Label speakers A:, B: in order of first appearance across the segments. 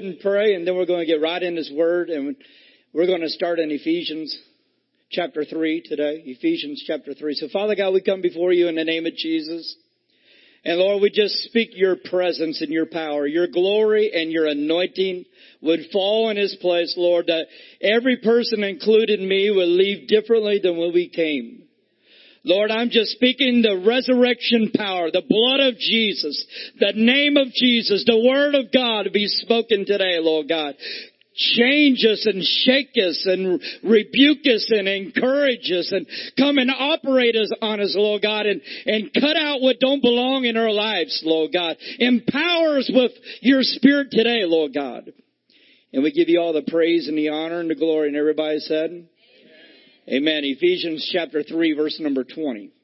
A: and pray, and then we're going to get right in His Word, and we're going to start in Ephesians chapter 3 today. Ephesians chapter 3. So, Father God, we come before You in the name of Jesus. And Lord, we just speak Your presence and Your power, Your glory and Your anointing would fall in His place, Lord, that every person, including me, will leave differently than when we came. Lord, I'm just speaking the resurrection power, the blood of Jesus, the name of Jesus, the Word of God to be spoken today, Lord God. Change us and shake us and rebuke us and encourage us and come and operate us on us, Lord God, and cut out what don't belong in our lives, Lord God. Empower us with Your Spirit today, Lord God. And we give You all the praise and the honor and the glory. And everybody said, Amen. Amen. Ephesians chapter 3, verse number 20.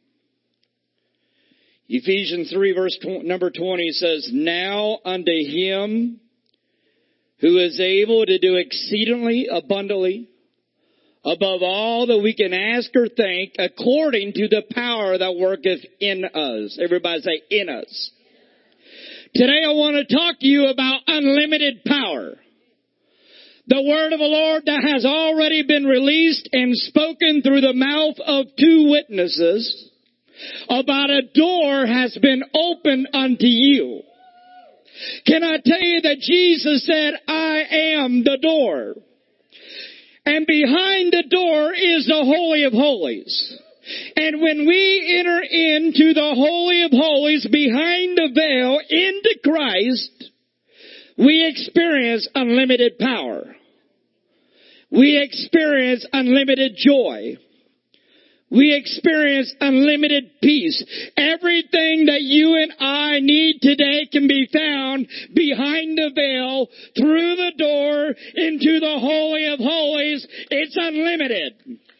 A: Ephesians 3, verse number 20 says, Now unto Him who is able to do exceedingly abundantly above all that we can ask or think, according to the power that worketh in us. Everybody say, in us. Today I want to talk to you about unlimited power. The word of the Lord that has already been released and spoken through the mouth of two witnesses about a door has been opened unto you. Can I tell you that Jesus said, I am the door. And behind the door is the Holy of Holies. And when we enter into the Holy of Holies behind the veil into Christ, we experience unlimited power. We experience unlimited joy. We experience unlimited peace. Everything that you and I need today can be found behind the veil, through the door, into the Holy of Holies. It's unlimited.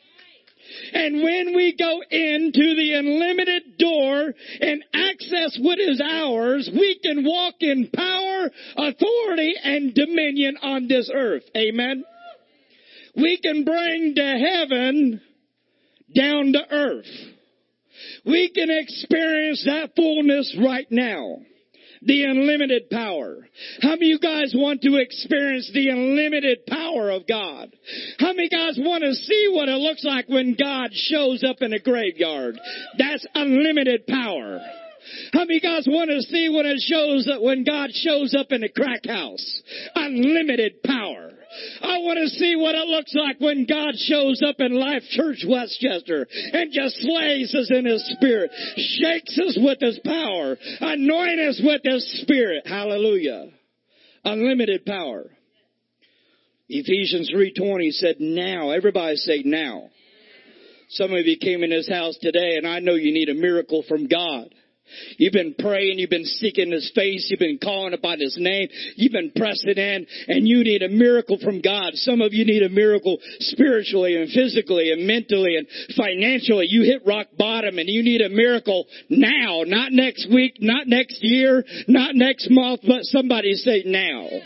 A: And when we go into the unlimited door and access what is ours, we can walk in power, authority, and dominion on this earth. Amen. We can bring to heaven down to earth. We can experience that fullness right now. The unlimited power. How many of you guys want to experience the unlimited power of God? How many guys want to see what it looks like when God shows up in a graveyard? That's unlimited power. How many guys want to see what it shows up when God shows up in a crack house? Unlimited power. I want to see what it looks like when God shows up in Life Church Westchester and just slays us in His Spirit, shakes us with His power, anoints us with His Spirit. Hallelujah. Unlimited power. Ephesians 3:20 said now. Everybody say now. Some of you came in this house today and I know you need a miracle from God. You've been praying, you've been seeking His face, you've been calling upon His name, you've been pressing in, and you need a miracle from God. Some of you need a miracle spiritually and physically and mentally and financially. You hit rock bottom and you need a miracle now, not next week, not next year, not next month, but somebody say now. It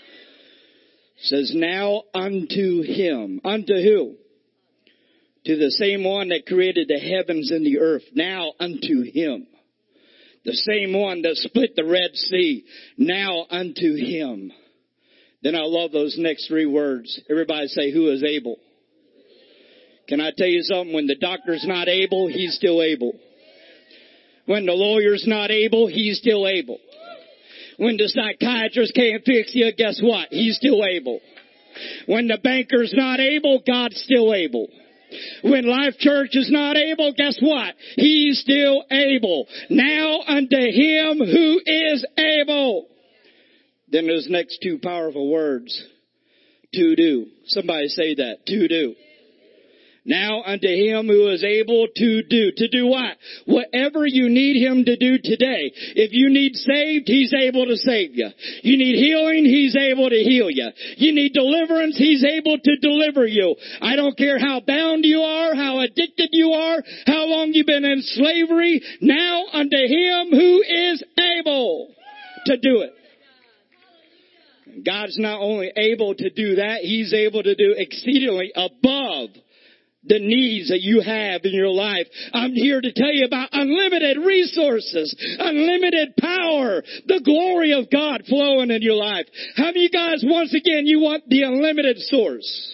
A: says now unto Him. Unto who? To the same one that created the heavens and the earth. Now unto Him. The same one that split the Red Sea. Now unto Him. Then I love those next three words. Everybody say, who is able? Can I tell you something? When the doctor's not able, He's still able. When the lawyer's not able, He's still able. When the psychiatrist can't fix you, guess what? He's still able. When the banker's not able, God's still able. When Life Church is not able, guess what? He's still able. Now unto Him who is able. Then those next two powerful words. To do. Somebody say that. To do. Now unto Him who is able to do. To do what? Whatever you need Him to do today. If you need saved, He's able to save you. You need healing, He's able to heal you. You need deliverance, He's able to deliver you. I don't care how bound you are, how addicted you are, how long you've been in slavery. Now unto Him who is able to do it. God's not only able to do that, He's able to do exceedingly above the needs that you have in your life. I'm here to tell you about unlimited resources, unlimited power, the glory of God flowing in your life. How many of you guys, once again, you want the unlimited source?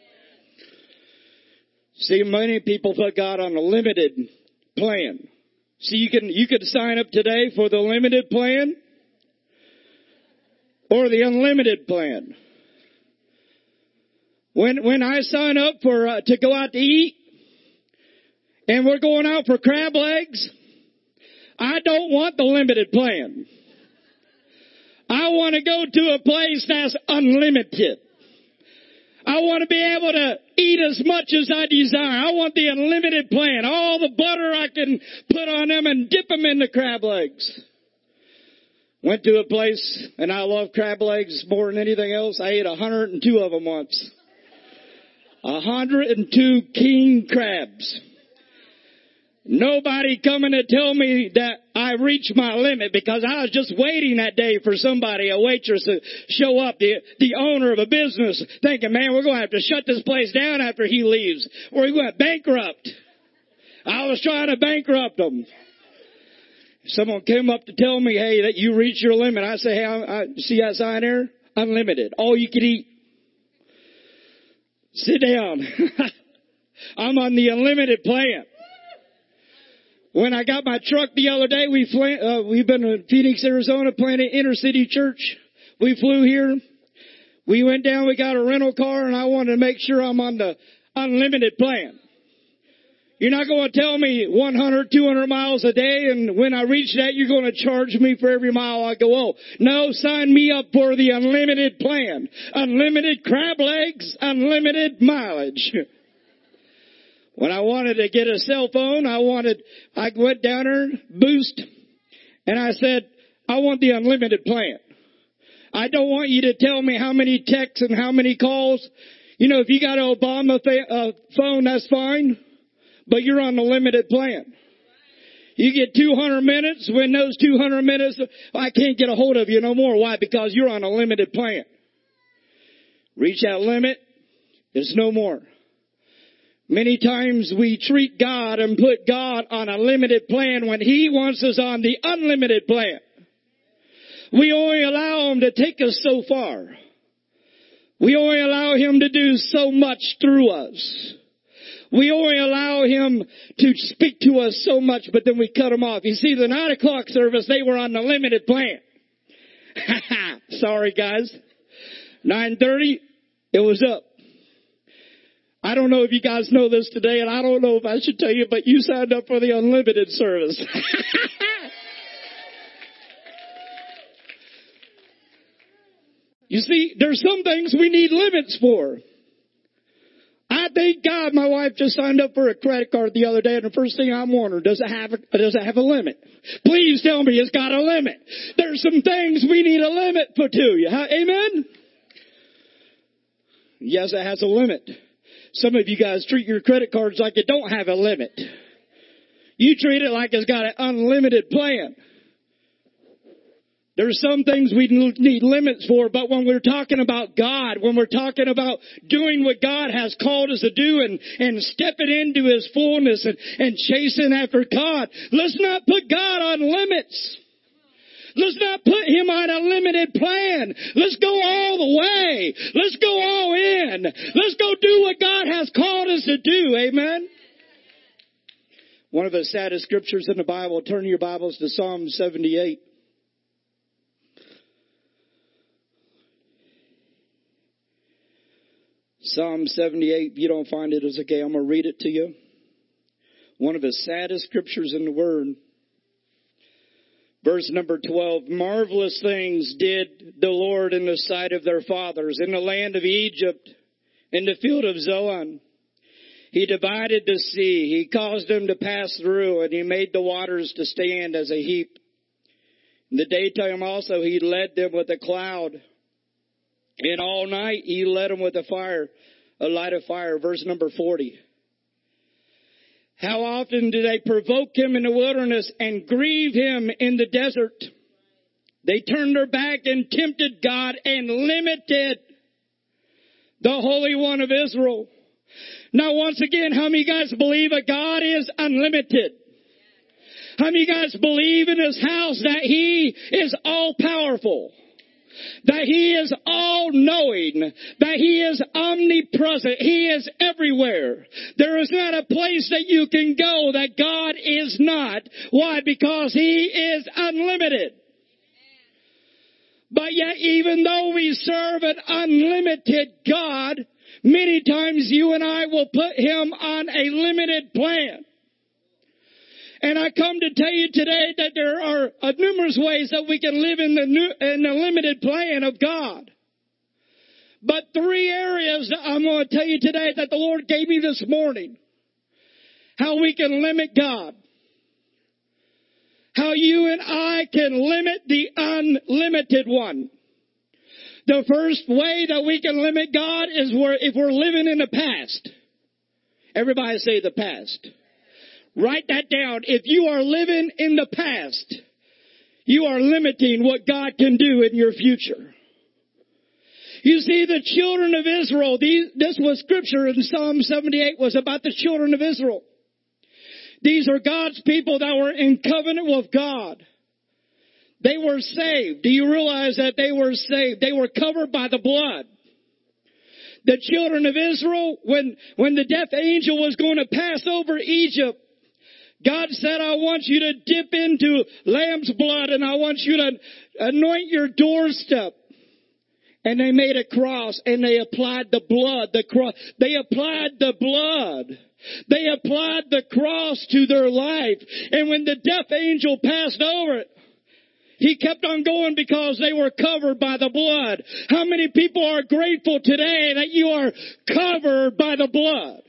A: See, many people put God on a limited plan. See, you could sign up today for the limited plan or the unlimited plan. When I sign up for to go out to eat, and we're going out for crab legs, I don't want the limited plan. I want to go to a place that's unlimited. I want to be able to eat as much as I desire. I want the unlimited plan. All the butter I can put on them and dip them in the crab legs. Went to a place, and I love crab legs more than anything else. I ate 102 of them once. 102 king crabs. Nobody coming to tell me that I reached my limit, because I was just waiting that day for somebody, a waitress, to show up, the owner of a business, thinking, man, we're going to have to shut this place down after he leaves, or he went bankrupt. I was trying to bankrupt them. Someone came up to tell me, hey, that you reached your limit. I say, hey, I see that sign there? Unlimited. All you can eat. Sit down. I'm on the unlimited plan. When I got my truck the other day, we've been in Phoenix, Arizona, planting inner city church. We flew here. We went down, we got a rental car, and I wanted to make sure I'm on the unlimited plan. You're not going to tell me 100, 200 miles a day, and when I reach that, you're going to charge me for every mile I go. Oh, no, sign me up for the unlimited plan. Unlimited crab legs, unlimited mileage. When I wanted to get a cell phone, I went down there, Boost, and I said, I want the unlimited plan. I don't want you to tell me how many texts and how many calls. You know, if you got an Obama phone, that's fine, but you're on the limited plan. You get 200 minutes. When those 200 minutes, I can't get a hold of you no more. Why? Because you're on a limited plan. Reach that limit, it's no more. Many times we treat God and put God on a limited plan when He wants us on the unlimited plan. We only allow Him to take us so far. We only allow Him to do so much through us. We only allow Him to speak to us so much, but then we cut Him off. You see, the 9 o'clock service, they were on the limited plan. Sorry, guys. 9:30, it was up. I don't know if you guys know this today, and I don't know if I should tell you, but you signed up for the unlimited service. You see, there's some things we need limits for. I thank God my wife just signed up for a credit card the other day, and the first thing I'm wondering, does it have a limit? Please tell me it's got a limit. There's some things we need a limit for too. Amen? Yes, it has a limit. Some of you guys treat your credit cards like it don't have a limit. You treat it like it's got an unlimited plan. There's some things we need limits for, but when we're talking about God, when we're talking about doing what God has called us to do and stepping into His fullness and chasing after God, let's not put God on limits. Let's not put Him on a limited plan. Let's go all the way. Let's go all in. Let's go do what God has called us to do. Amen? One of the saddest scriptures in the Bible, turn your Bibles to Psalm 78. Psalm 78, if you don't find it, it's okay. I'm going to read it to you. One of the saddest scriptures in the Word. Verse number 12, marvelous things did the Lord in the sight of their fathers, in the land of Egypt, in the field of Zoan. He divided the sea, He caused them to pass through, and He made the waters to stand as a heap. In the daytime also He led them with a cloud, and all night He led them with a light of fire. Verse number 40. How often do they provoke Him in the wilderness and grieve Him in the desert? They turned their back and tempted God and limited the Holy One of Israel. Now once again, how many guys believe that God is unlimited? How many guys believe in His house that He is all powerful? That He is all-knowing, that He is omnipresent, He is everywhere. There is not a place that you can go that God is not. Why? Because He is unlimited. But yet, even though we serve an unlimited God, many times you and I will put Him on a limited plan. And I come to tell you today that there are numerous ways that we can live in the limited plan of God. But 3 areas that I'm going to tell you today that the Lord gave me this morning. How we can limit God. How you and I can limit the unlimited one. The first way that we can limit God is if we're living in the past. Everybody say the past. Write that down. If you are living in the past, you are limiting what God can do in your future. You see, the children of Israel, this was scripture in Psalm 78 was about the children of Israel. These are God's people that were in covenant with God. They were saved. Do you realize that they were saved? They were covered by the blood. The children of Israel, when the death angel was going to pass over Egypt, God said, I want you to dip into lamb's blood and I want you to anoint your doorstep. And they made a cross and they applied the blood. They applied the blood. They applied the cross to their life. And when the death angel passed over it, he kept on going because they were covered by the blood. How many people are grateful today that you are covered by the blood?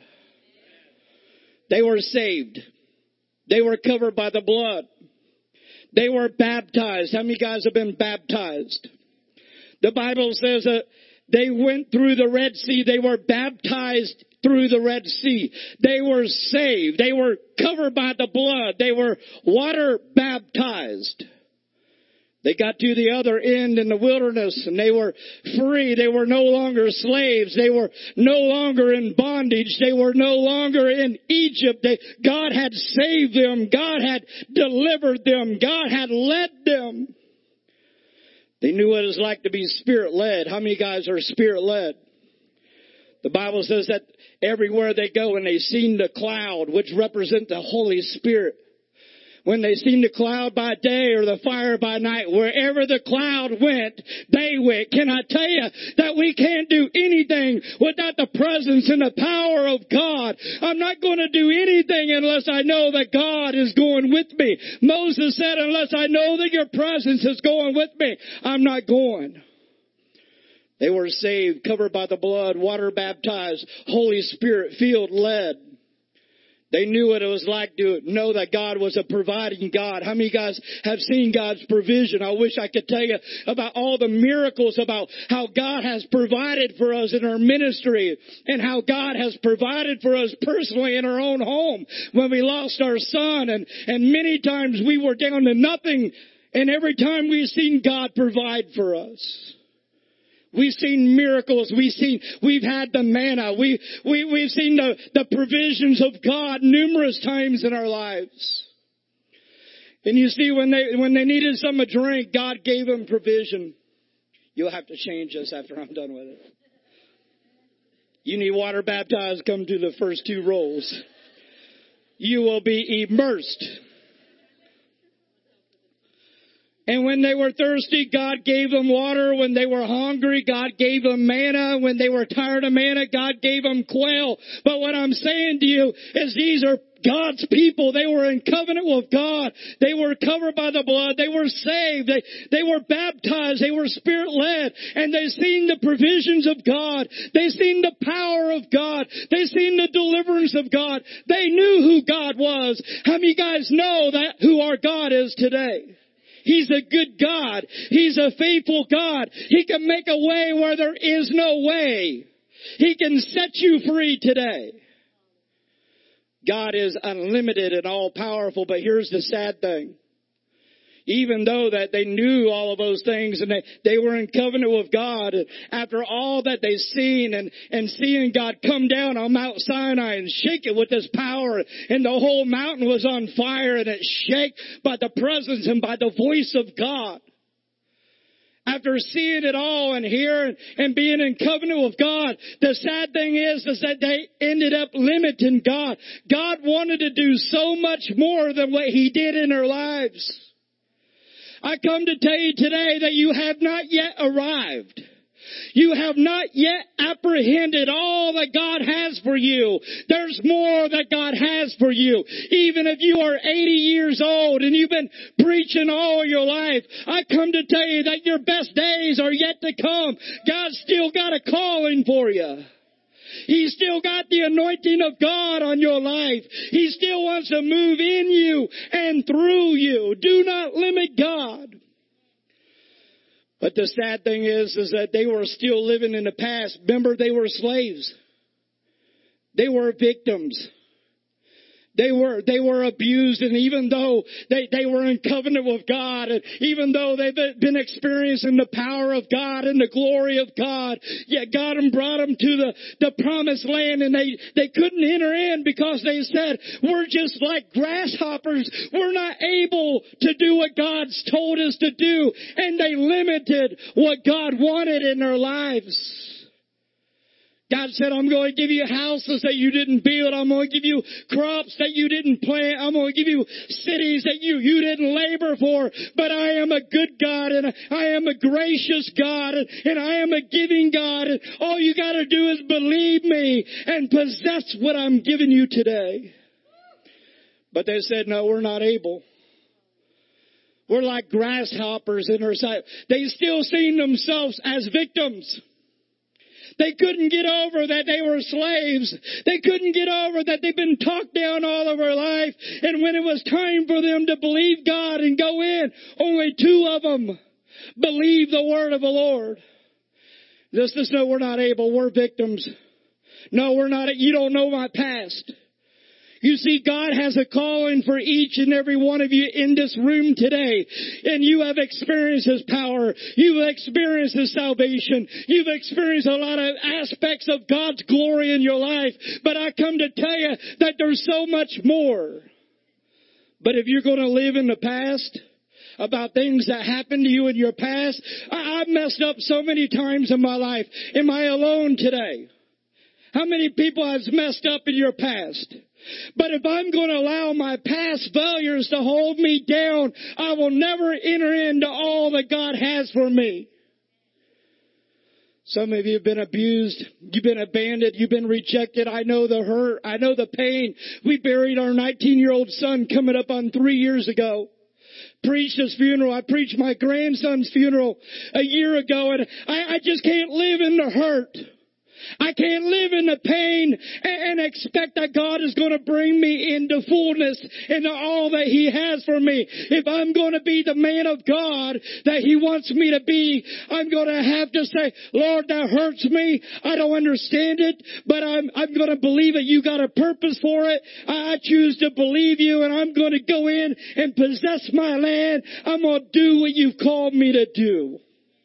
A: They were saved. They were covered by the blood. They were baptized. How many guys have been baptized? The Bible says that they went through the Red Sea. They were baptized through the Red Sea. They were saved. They were covered by the blood. They were water baptized. They got to the other end in the wilderness and they were free. They were no longer slaves. They were no longer in bondage. They were no longer in Egypt. God had saved them. God had delivered them. God had led them. They knew what it was like to be Spirit-led. How many guys are Spirit-led? The Bible says that everywhere they go and they seen the cloud, which represent the Holy Spirit. When they seen the cloud by day or the fire by night, wherever the cloud went, they went. Can I tell you that we can't do anything without the presence and the power of God? I'm not going to do anything unless I know that God is going with me. Moses said, unless I know that your presence is going with me, I'm not going. They were saved, covered by the blood, water baptized, Holy Spirit filled, led. They knew what it was like to know that God was a providing God. How many guys have seen God's provision? I wish I could tell you about all the miracles about how God has provided for us in our ministry and how God has provided for us personally in our own home when we lost our son and many times we were down to nothing and every time we've seen God provide for us. We've seen miracles. We've had the manna. We've seen the provisions of God numerous times in our lives. And you see, when they needed some to drink, God gave them provision. You'll have to change this after I'm done with it. You need water baptized, come to the first 2 rows. You will be immersed. And when they were thirsty, God gave them water. When they were hungry, God gave them manna. When they were tired of manna, God gave them quail. But what I'm saying to you is these are God's people. They were in covenant with God. They were covered by the blood. They were saved. They were baptized. They were Spirit-led. And they seen the provisions of God. They seen the power of God. They seen the deliverance of God. They knew who God was. How many guys know that who our God is today? He's a good God. He's a faithful God. He can make a way where there is no way. He can set you free today. God is unlimited and all powerful, but here's the sad thing. Even though that they knew all of those things and they were in covenant with God, after all that they've seen and seeing God come down on Mount Sinai and shake it with His power, and the whole mountain was on fire and it shake by the presence and by the voice of God. After seeing it all and hearing and being in covenant with God, the sad thing is that they ended up limiting God. God wanted to do so much more than what He did in their lives. I come to tell you today that you have not yet arrived. You have not yet apprehended all that God has for you. There's more that God has for you. Even if you are 80 years old and you've been preaching all your life, I come to tell you that your best days are yet to come. God's still got a calling for you. He's still got the anointing of God on your life. He still wants to move in you and through you. Do not limit God. But the sad thing is that they were still living in the past. Remember, they were slaves. They were victims. They were abused, and even though they were in covenant with God, and even though they've been experiencing the power of God and the glory of God, yet God brought them to the promised land, and they couldn't enter in because they said, we're just like grasshoppers. We're not able to do what God's told us to do, and they limited what God wanted in their lives. God said, I'm going to give you houses that you didn't build. I'm going to give you crops that you didn't plant. I'm going to give you cities that you didn't labor for. But I am a good God, and I am a gracious God, and I am a giving God. And all you got to do is believe me and possess what I'm giving you today. But they said, no, we're not able. We're like grasshoppers in our sight. They still seen themselves as victims. They couldn't get over that they were slaves. They couldn't get over that they've been talked down all of their life. And when it was time for them to believe God and go in, only 2 of them believed the word of the Lord. Just no, we're not able. We're victims. No, we're not. You don't know my past. You see, God has a calling for each and every one of you in this room today. And you have experienced His power. You've experienced His salvation. You've experienced a lot of aspects of God's glory in your life. But I come to tell you that there's so much more. But if you're going to live in the past, about things that happened to you in your past, I've messed up so many times in my life. Am I alone today? How many people have messed up in your past? But if I'm going to allow my past failures to hold me down, I will never enter into all that God has for me. Some of you have been abused. You've been abandoned. You've been rejected. I know the hurt. I know the pain. We buried our 19-year-old son coming up on 3 years ago. Preached his funeral. I preached my grandson's funeral a year ago, and I just can't live in the hurt. I can't live in the pain and expect that God is going to bring me into fullness into all that He has for me. If I'm going to be the man of God that He wants me to be, I'm going to have to say, Lord, that hurts me. I don't understand it, but I'm going to believe that You got a purpose for it. I choose to believe You, and I'm going to go in and possess my land. I'm going to do what You've called me to do.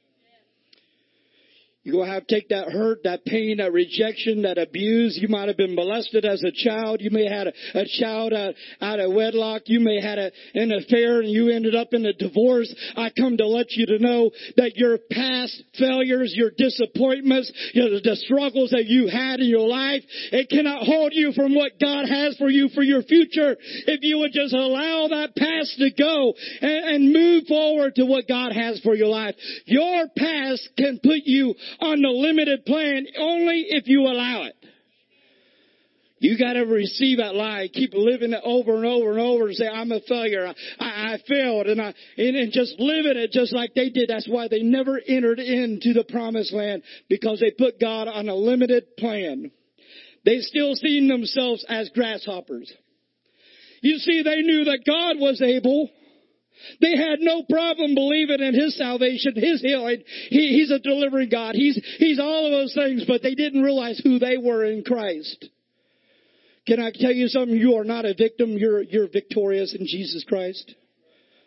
A: You're going to have to take that hurt, that pain, that rejection, that abuse. You might have been molested as a child. You may have had a child out of wedlock. You may have had an affair and you ended up in a divorce. I come to let you to know that your past failures, your disappointments, the struggles that you had in your life, it cannot hold you from what God has for you for your future. If you would just allow that past to go and move forward to what God has for your life. Your past can put you on the limited plan only if you allow it. You got to receive that lie. Keep living it over and over and over and say, I'm a failure. I failed. And just living it just like they did. That's why they never entered into the promised land, because they put God on a limited plan. They still seen themselves as grasshoppers. You see, they knew that God was able. They had no problem believing in His salvation, His healing. He's a delivering God. He's all of those things, but they didn't realize who they were in Christ. Can I tell you something? You are not a victim. You're victorious in Jesus Christ.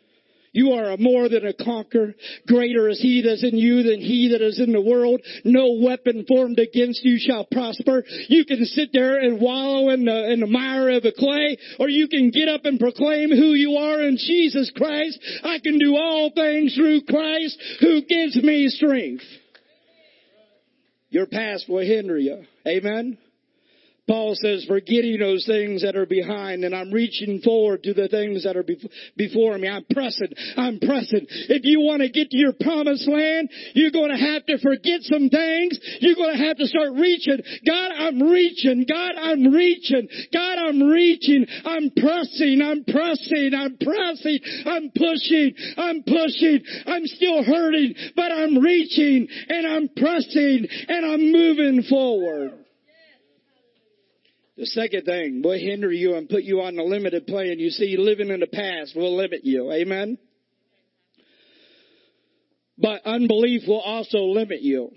A: You are more than a conqueror. Greater is he that is in you than he that is in the world. No weapon formed against you shall prosper. You can sit there and wallow in the mire of the clay, or you can get up and proclaim who you are in Jesus Christ. I can do all things through Christ who gives me strength. Your past will hinder you. Amen? Paul says, forgetting those things that are behind, and I'm reaching forward to the things that are before me. I'm pressing. If you want to get to your promised land, you're going to have to forget some things. You're going to have to start reaching. God, I'm reaching. God, I'm reaching. God, I'm reaching. I'm pressing. I'm pressing. I'm pressing. I'm pushing. I'm pushing. I'm still hurting, but I'm reaching and I'm pressing and I'm moving forward. The second thing will hinder you and put you on the limited plane. You see, living in the past will limit you. Amen? But unbelief will also limit you.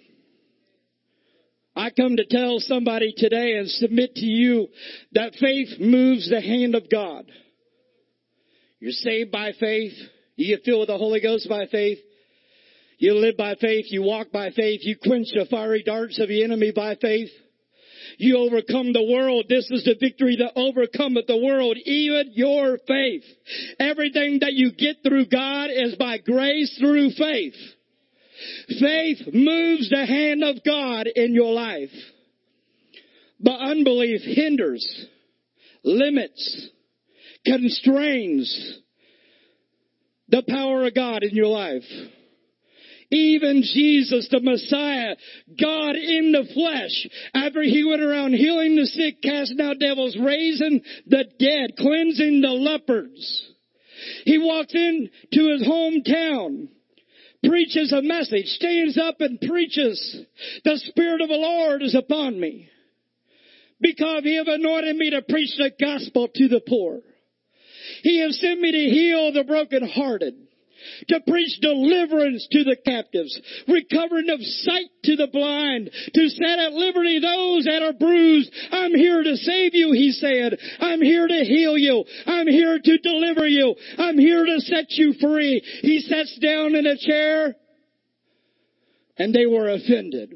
A: I come to tell somebody today and submit to you that faith moves the hand of God. You're saved by faith. You get filled with the Holy Ghost by faith. You live by faith. You walk by faith. You quench the fiery darts of the enemy by faith. You overcome the world. This is the victory that overcometh the world, even your faith. Everything that you get through God is by grace through faith. Faith moves the hand of God in your life. But unbelief hinders, limits, constrains the power of God in your life. Even Jesus, the Messiah, God in the flesh, after he went around healing the sick, casting out devils, raising the dead, cleansing the lepers. He walks into his hometown, preaches a message, stands up and preaches, the Spirit of the Lord is upon me, because he have anointed me to preach the gospel to the poor. He has sent me to heal the brokenhearted, to preach deliverance to the captives, recovering of sight to the blind, to set at liberty those that are bruised. I'm here to save you, he said. I'm here to heal you. I'm here to deliver you. I'm here to set you free. He sits down in a chair, and they were offended.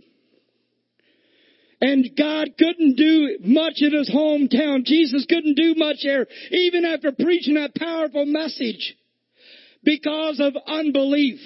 A: And God couldn't do much in his hometown. Jesus couldn't do much there, even after preaching that powerful message, because of unbelief.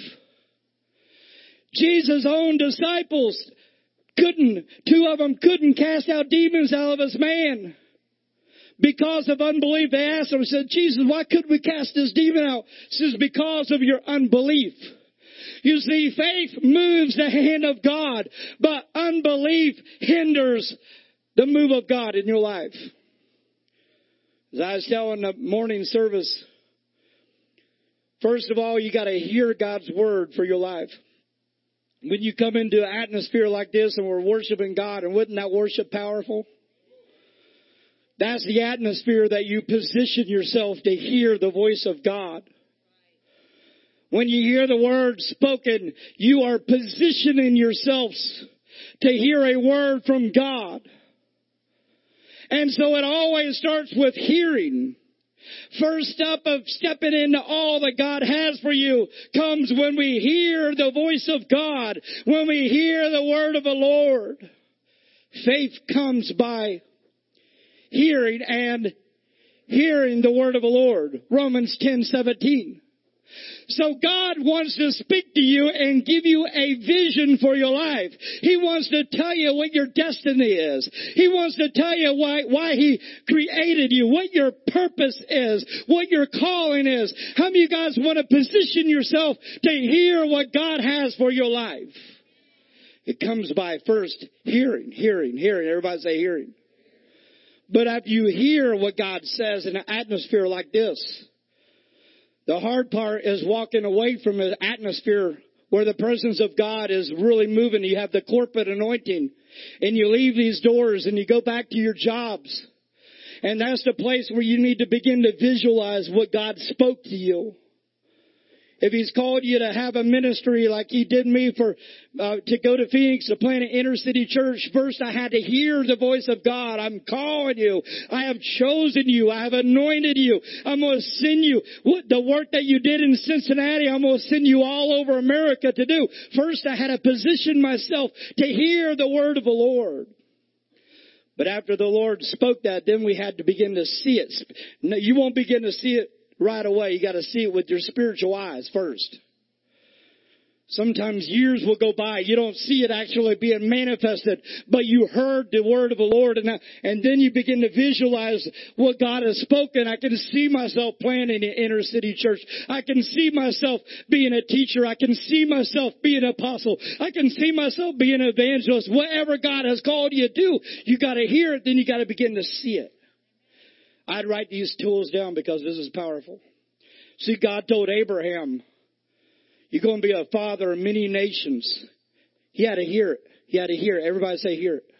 A: Jesus' own disciples two of them couldn't cast out demons out of his man because of unbelief. They asked him, said, Jesus, why couldn't we cast this demon out? He says, because of your unbelief. You see, faith moves the hand of God, but unbelief hinders the move of God in your life. As I was telling the morning service, first of all, you got to hear God's word for your life. When you come into an atmosphere like this and we're worshiping God, and wasn't that worship powerful? That's the atmosphere that you position yourself to hear the voice of God. When you hear the word spoken, you are positioning yourselves to hear a word from God. And so it always starts with hearing. First step of stepping into all that God has for you comes when we hear the voice of God, when we hear the word of the Lord. Faith comes by hearing, and hearing the word of the Lord. Romans 10:17. So God wants to speak to you and give you a vision for your life. He wants to tell you what your destiny is. He wants to tell you why he created you, what your purpose is, what your calling is. How many of you guys want to position yourself to hear what God has for your life? It comes by first hearing. Everybody say hearing. But after you hear what God says in an atmosphere like this, the hard part is walking away from an atmosphere where the presence of God is really moving. You have the corporate anointing, and you leave these doors and you go back to your jobs. And that's the place where you need to begin to visualize what God spoke to you. If He's called you to have a ministry like He did me to go to Phoenix to plant an inner city church, first I had to hear the voice of God. I'm calling you. I have chosen you. I have anointed you. I'm going to send you. The work that you did in Cincinnati, I'm going to send you all over America to do. First I had to position myself to hear the word of the Lord. But after the Lord spoke that, then we had to begin to see it. No, you won't begin to see it right away. You got to see it with your spiritual eyes first. Sometimes years will go by. You don't see it actually being manifested, but you heard the word of the Lord, and then you begin to visualize what God has spoken. I can see myself planting an inner city church. I can see myself being a teacher. I can see myself being an apostle. I can see myself being an evangelist. Whatever God has called you to do, you got to hear it, then you got to begin to see it. I'd write these tools down because this is powerful. See, God told Abraham, you're going to be a father of many nations. He had to hear it. He had to hear it. Everybody say hear it.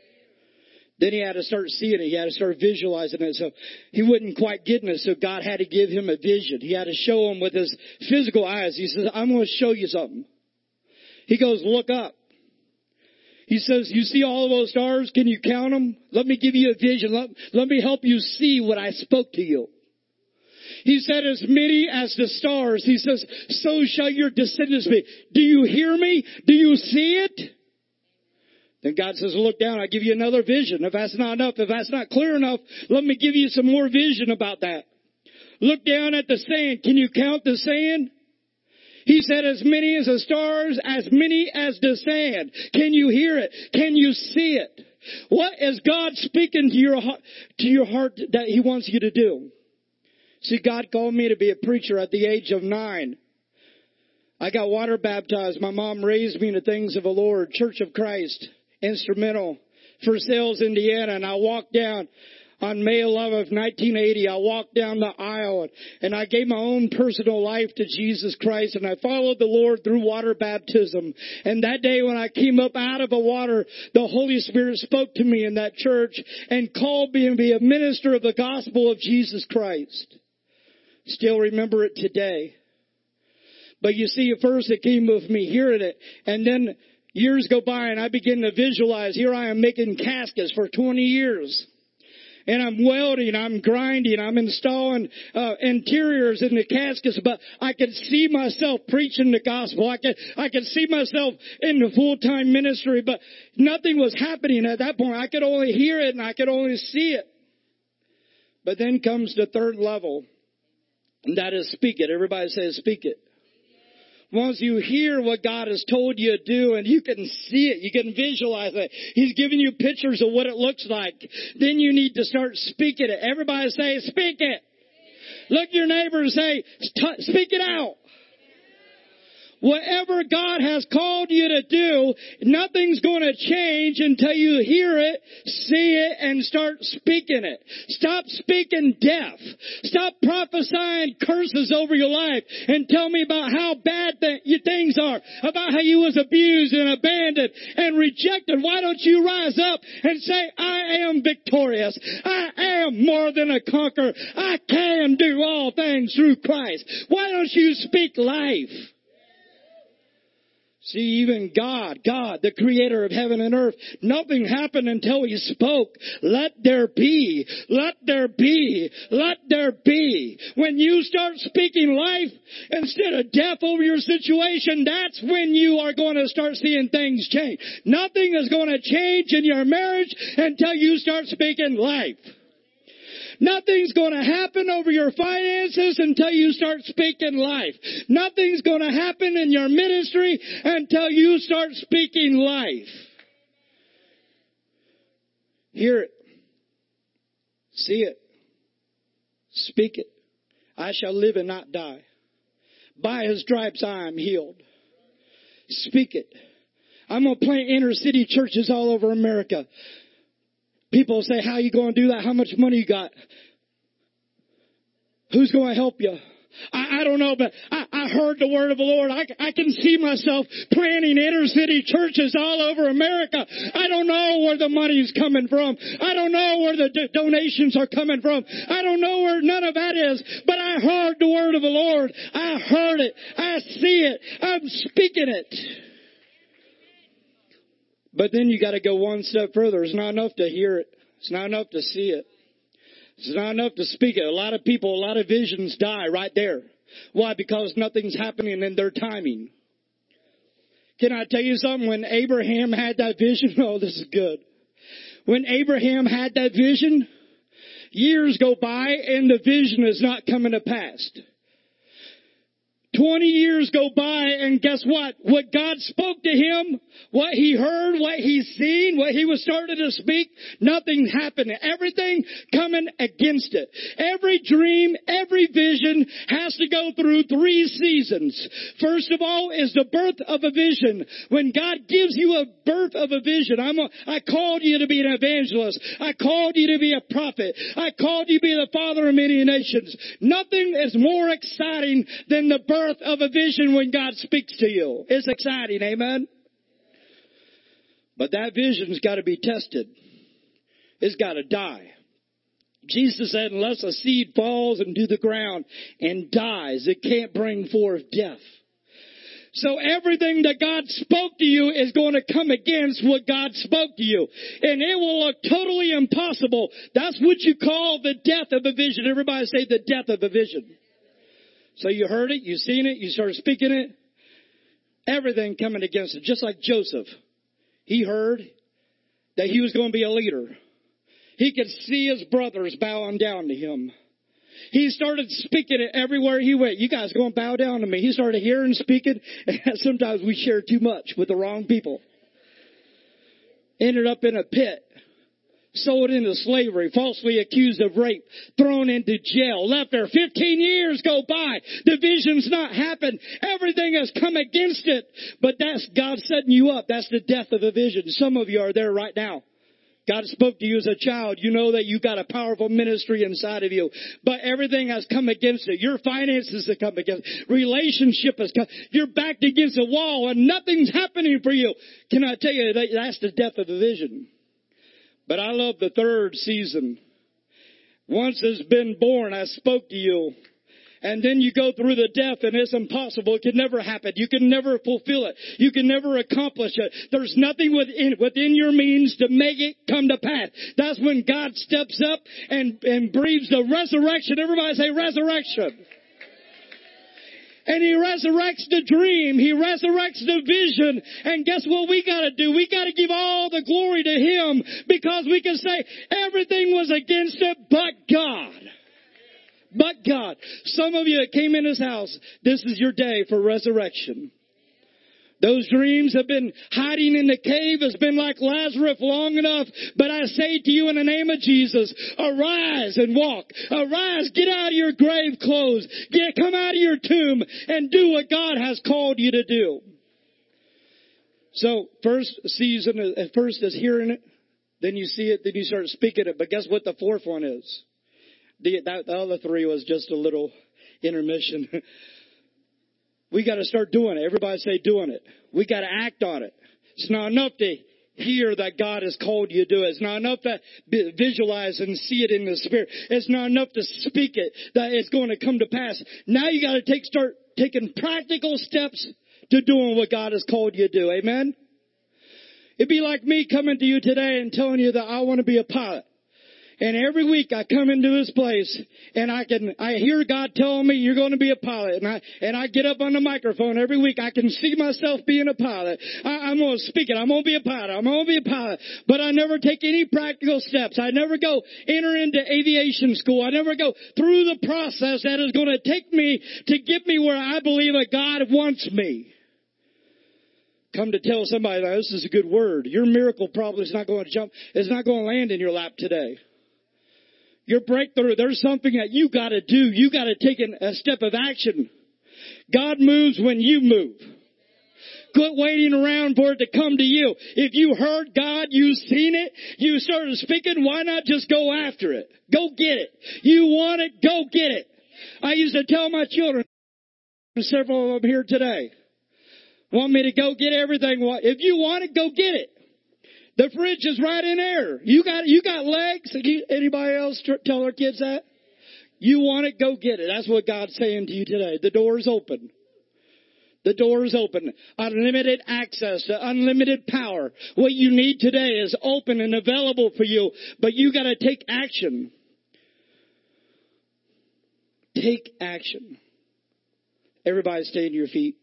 A: Then he had to start seeing it. He had to start visualizing it. So he wasn't quite getting it. So God had to give him a vision. He had to show him with his physical eyes. He says, I'm going to show you something. He goes, look up. He says, you see all of those stars? Can you count them? Let me give you a vision. Let me help you see what I spoke to you. He said, as many as the stars. He says, so shall your descendants be. Do you hear me? Do you see it? Then God says, look down. I'll give you another vision. If that's not enough, if that's not clear enough, let me give you some more vision about that. Look down at the sand. Can you count the sand? He said, as many as the stars, as many as the sand. Can you hear it? Can you see it? What is God speaking to your heart that He wants you to do? See, God called me to be a preacher at the age of 9. I got water baptized. My mom raised me in the things of the Lord. Church of Christ, instrumental for Sales, Indiana. And I walked down on May 11th, 1980. I walked down the aisle and I gave my own personal life to Jesus Christ. And I followed the Lord through water baptism. And that day when I came up out of the water, the Holy Spirit spoke to me in that church and called me to be a minister of the gospel of Jesus Christ. Still remember it today. But you see, at first it came with me hearing it. And then years go by and I begin to visualize. Here I am making caskets for 20 years. And I'm welding, I'm grinding, I'm installing interiors in the caskets. But I could see myself preaching the gospel. I could see myself in the full-time ministry. But nothing was happening at that point. I could only hear it and I could only see it. But then comes the third level. And that is speak it. Everybody says speak it. Once you hear what God has told you to do and you can see it, you can visualize it. He's giving you pictures of what it looks like. Then you need to start speaking it. Everybody say speak it. Look your neighbor and say speak it out. Whatever God has called you to do, nothing's going to change until you hear it, see it, and start speaking it. Stop speaking death. Stop prophesying curses over your life and tell me about how bad things are, about how you was abused and abandoned and rejected. Why don't you rise up and say, I am victorious. I am more than a conqueror. I can do all things through Christ. Why don't you speak life? See, even God, the creator of heaven and earth, nothing happened until He spoke. Let there be. Let there be. Let there be. When you start speaking life instead of death over your situation, that's when you are going to start seeing things change. Nothing is going to change in your marriage until you start speaking life. Nothing's going to happen over your finances until you start speaking life. Nothing's going to happen in your ministry until you start speaking life. Hear it. See it. Speak it. I shall live and not die. By His stripes I am healed. Speak it. I'm going to plant inner city churches all over America. People say, how are you going to do that? How much money you got? Who's going to help you? I don't know, but
B: I heard the word of the Lord. I can see myself planning inner city churches all over America. I don't know where the money's coming from. I don't know where the donations are coming from. I don't know where none of that is. But I heard the word of the Lord. I heard it. I see it. I'm speaking it. But then you got to go one step further. It's not enough to hear it. It's not enough to see it. It's not enough to speak it. A lot of people, a lot of visions die right there. Why? Because nothing's happening in their timing. Can I tell you something? When Abraham had that vision, oh, this is good. When Abraham had that vision, years go by and the vision is not coming to pass. 20 years go by and guess what? What God spoke to him, what he heard, what he's seen, what he was starting to speak, nothing happened. Everything coming against it. Every dream, every vision has to go through 3 seasons. First of all is the birth of a vision. When God gives you a birth of a vision, I called you to be an evangelist. I called you to be a prophet. I called you to be the father of many nations. Nothing is more exciting than the birth of a vision when God speaks to you. It's exciting, amen? But that vision's got to be tested. It's got to die. Jesus said, unless a seed falls into the ground and dies, it can't bring forth death. So everything that God spoke to you is going to come against what God spoke to you. And it will look totally impossible. That's what you call the death of a vision. Everybody say the death of a vision. So you heard it, you seen it, you started speaking it. Everything coming against it. Just like Joseph. He heard that he was going to be a leader. He could see his brothers bowing down to him. He started speaking it everywhere he went. You guys going to bow down to me. He started hearing and speaking. And sometimes we share too much with the wrong people. Ended up in a pit. Sold into slavery, falsely accused of rape, thrown into jail, left there. 15 years go by. The vision's not happened. Everything has come against it. But that's God setting you up. That's the death of a vision. Some of you are there right now. God spoke to you as a child. You know that you got a powerful ministry inside of you. But everything has come against it. Your finances have come against it. Relationship has come. You're backed against a wall and nothing's happening for you. Can I tell you that that's the death of a vision? But I love the third season. Once it's been born, I spoke to you. And then you go through the death and it's impossible. It can never happen. You can never fulfill it. You can never accomplish it. There's nothing within your means to make it come to pass. That's when God steps up and breathes the resurrection. Everybody say resurrection. And he resurrects the dream. He resurrects the vision. And guess what we got to do? We got to give all the glory to him because we can say everything was against it but God. But God. Some of you that came in this house, this is your day for resurrection. Those dreams have been hiding in the cave. It's been like Lazarus long enough. But I say to you in the name of Jesus, arise and walk. Arise, get out of your grave clothes. Come out of your tomb and do what God has called you to do. So first season, at first is hearing it. Then you see it. Then you start speaking it. But guess what the fourth one is? The other 3 was just a little intermission. We got to start doing it. Everybody say doing it. We got to act on it. It's not enough to hear that God has called you to do it. It's not enough to visualize and see it in the spirit. It's not enough to speak it that it's going to come to pass. Now you got to start taking practical steps to doing what God has called you to do. Amen? It'd be like me coming to you today and telling you that I want to be a pilot. And every week I come into this place and I hear God telling me you're going to be a pilot. And I get up on the microphone every week. I can see myself being a pilot. I'm going to speak it. I'm going to be a pilot. I'm going to be a pilot. But I never take any practical steps. I never go enter into aviation school. I never go through the process that is going to take me to get me where I believe that God wants me. Come to tell somebody, this is a good word. Your miracle probably is not going to jump. It's not going to land in your lap today. Your breakthrough, there's something that you got to do. You got to take a step of action. God moves when you move. Quit waiting around for it to come to you. If you heard God, you seen it, you started speaking, why not just go after it? Go get it. You want it, go get it. I used to tell my children, Several of them here today want me to go get everything. If you want it, go get it. The fridge is right in there. You got legs. Anybody else tell their kids that? You want it, go get it. That's what God's saying to you today. The door is open. The door is open. Unlimited access, unlimited power. What you need today is open and available for you, but you got to take action. Take action. Everybody stay to your feet.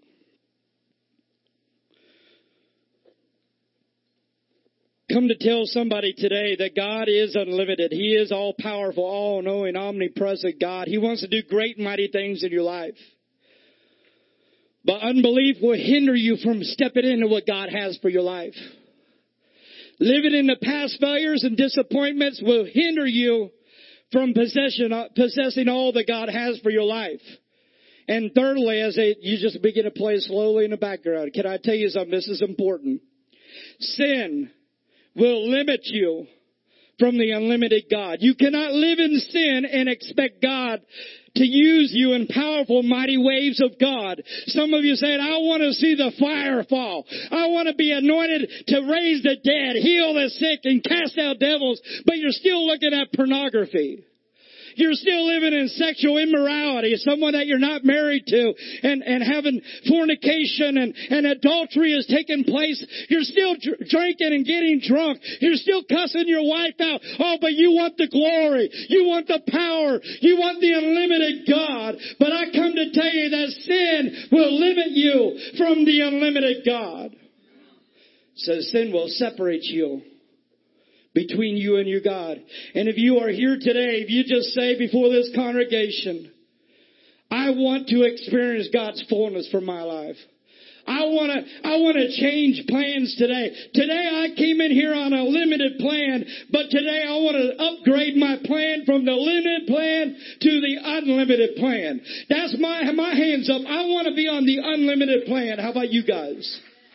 B: Come to tell somebody today that God is unlimited. He is all powerful, all knowing, omnipresent God. He wants to do great and mighty things in your life. But unbelief will hinder you from stepping into what God has for your life. Living in the past failures and disappointments will hinder you from possessing all that God has for your life. And thirdly, you just begin to play slowly in the background. Can I tell you something? This is important. Sin will limit you from the unlimited God. You cannot live in sin and expect God to use you in powerful, mighty waves of God. Some of you saying, I want to see the fire fall. I want to be anointed to raise the dead, heal the sick, and cast out devils. But you're still looking at pornography. You're still living in sexual immorality, someone that you're not married to, and having fornication and adultery is taking place. You're still drinking and getting drunk. You're still cussing your wife out. Oh, but you want the glory. You want the power. You want the unlimited God. But I come to tell you that sin will limit you from the unlimited God. So sin will separate you between you and your God. And if you are here today, if you just say before this congregation, I want to experience God's fullness for my life. I want to change plans today. Today I came in here on a limited plan, but today I want to upgrade my plan from the limited plan to the unlimited plan. That's my hands up. I want to be on the unlimited plan. How about you guys?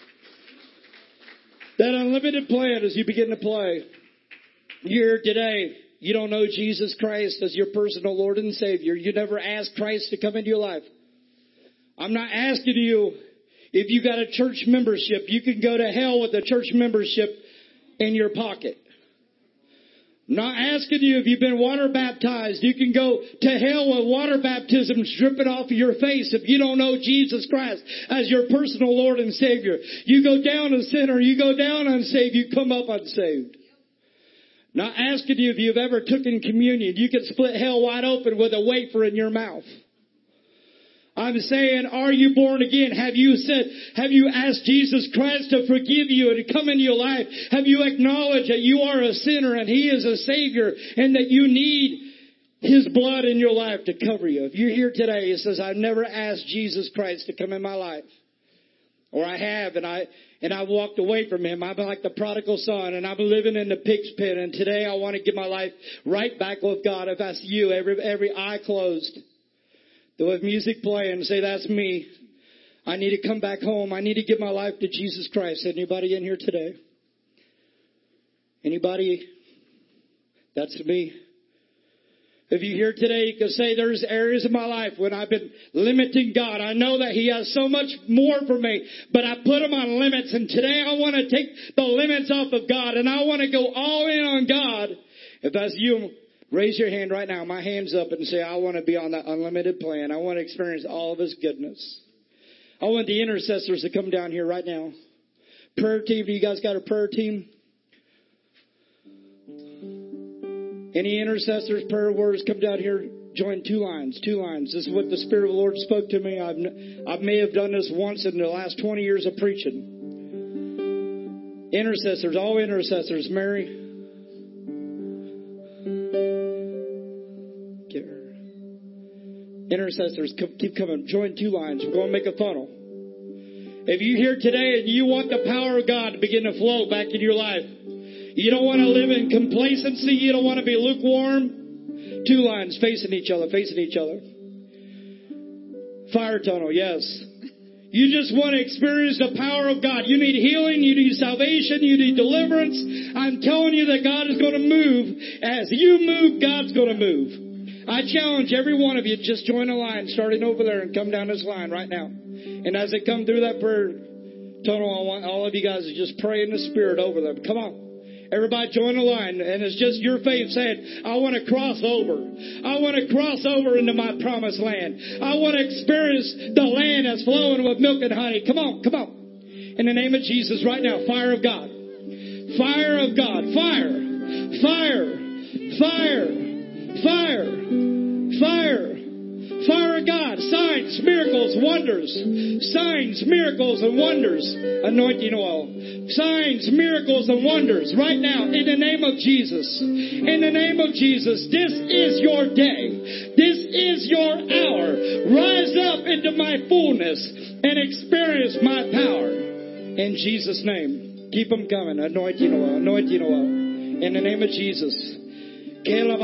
B: That unlimited plan as you begin to play. You're here today, you don't know Jesus Christ as your personal Lord and Savior. You never asked Christ to come into your life. I'm not asking you if you got a church membership. You can go to hell with a church membership in your pocket. I'm not asking you if you've been water baptized. You can go to hell with water baptism dripping off of your face if you don't know Jesus Christ as your personal Lord and Savior. You go down a sinner, you go down unsaved, you come up unsaved. Not asking you if you've ever taken communion. You can split hell wide open with a wafer in your mouth. I'm saying, are you born again? Have you asked Jesus Christ to forgive you and to come into your life? Have you acknowledged that you are a sinner and He is a Savior and that you need His blood in your life to cover you? If you're here today, it says, I've never asked Jesus Christ to come in my life. Or I have, and I walked away from Him. I'm like the prodigal son, and I'm living in the pig's pen. And today I want to give my life right back with God. If that's you, every eye closed, with music playing, say, that's me. I need to come back home. I need to give my life to Jesus Christ. Anybody in here today? Anybody? That's me. If you're here today, you can say there's areas of my life when I've been limiting God. I know that He has so much more for me, but I put Him on limits. And today I want to take the limits off of God, and I want to go all in on God. If that's you, raise your hand right now. My hand's up and say, I want to be on that unlimited plan. I want to experience all of His goodness. I want the intercessors to come down here right now. Prayer team, you guys got a prayer team? Any intercessors, prayer warriors, come down here, join two lines. This is what the Spirit of the Lord spoke to me. I may have done this once in the last 20 years of preaching. Intercessors, all intercessors. Mary. Get her. Intercessors, keep coming. Join two lines. We're going to make a funnel. If you're here today and you want the power of God to begin to flow back in your life, you don't want to live in complacency. You don't want to be lukewarm. Two lines facing each other. Fire tunnel, yes. You just want to experience the power of God. You need healing. You need salvation. You need deliverance. I'm telling you that God is going to move. As you move, God's going to move. I challenge every one of you, just join a line starting over there and come down this line right now. And as they come through that prayer tunnel, I want all of you guys to just pray in the Spirit over them. Come on. Everybody join the line. And it's just your faith saying, I want to cross over. I want to cross over into my promised land. I want to experience the land that's flowing with milk and honey. Come on, come on. In the name of Jesus right now, fire of God. Fire of God. Fire. Fire. Fire. Fire. Fire. Fire of God. Signs, miracles, wonders. Signs, miracles, and wonders. Anointing oil. Signs, miracles, and wonders. Right now, in the name of Jesus. In the name of Jesus. This is your day. This is your hour. Rise up into my fullness and experience my power. In Jesus' name. Keep them coming. Anointing oil. Anointing oil. In the name of Jesus. God,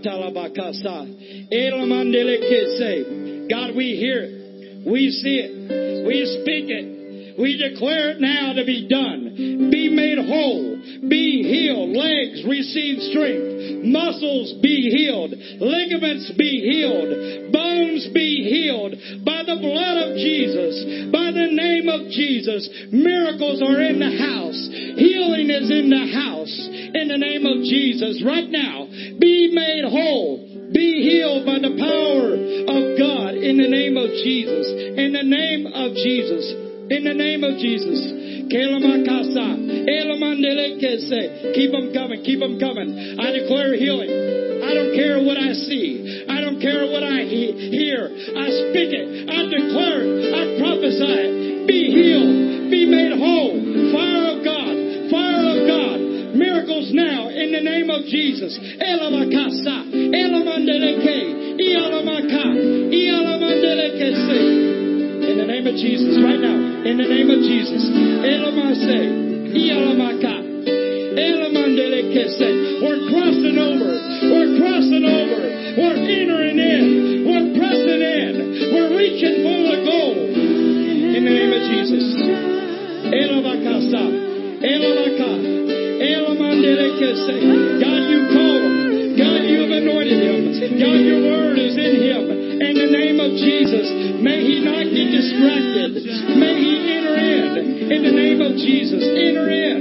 B: we hear it. We see it. We speak it. We declare it now to be done. Be made whole. Be healed. Legs receive strength. Muscles be healed. Ligaments be healed. Bones be healed. By the blood of Jesus. By the name of Jesus. Miracles are in the house. Healing is in the house. In the name of Jesus. Right now. Be made whole. Be healed by the power of God. In the name of Jesus. In the name of Jesus. In the name of Jesus. Keep them coming. Keep them coming. I declare healing. I don't care what I see. I don't care what I hear. I speak it. I declare it. I prophesy it. Be healed. Be made whole. Fire of God. Fire of God. Miracles now in the name of Jesus. In the name of Jesus, right now. In the name of Jesus. We're crossing over. We're crossing over. We're entering in. We're pressing in. We're reaching for the goal. In the name of Jesus. God, you call him. God, you have anointed him. God, your word is in him. In the name of Jesus, may he not get distracted. May he enter in the name of Jesus. Enter in.